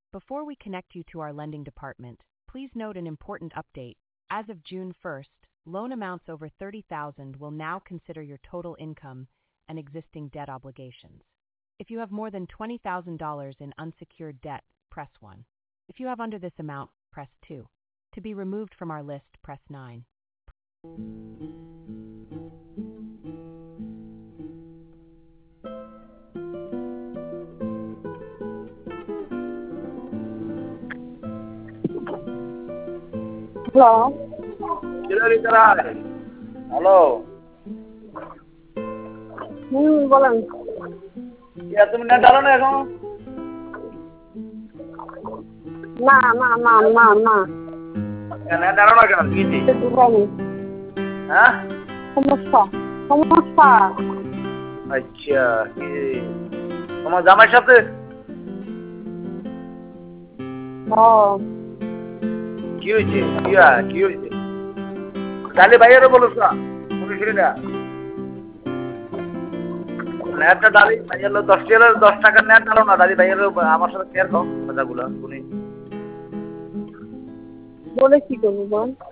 Before we connect you to our lending department, please note an important update. As of June 1st, loan amounts over $30,000 will now consider your total income and existing debt obligations. If you have more than $20,000 in unsecured debt, press 1. If you have under this amount, press 2. To be removed from our list, press 9. Hello. Hello বলেন। তুমি net ডালো না এখন? না না না না না net ডালো না কেন? কি হ্যাঁ সমস্যা সমস্যা। আচ্ছা তোমার জামাইয়ের সাথে কি হয়েছে? কি হয়েছে? কালি ভাইয়েরও বলছ না শুনি না নেটটা ডালি ভাইয়ের 10 টাকার নেট ডালো না ডালি ভাইয়ের আমার সাথে শেয়ার করো কথাগুলো শুনি বলে কি করবো বল।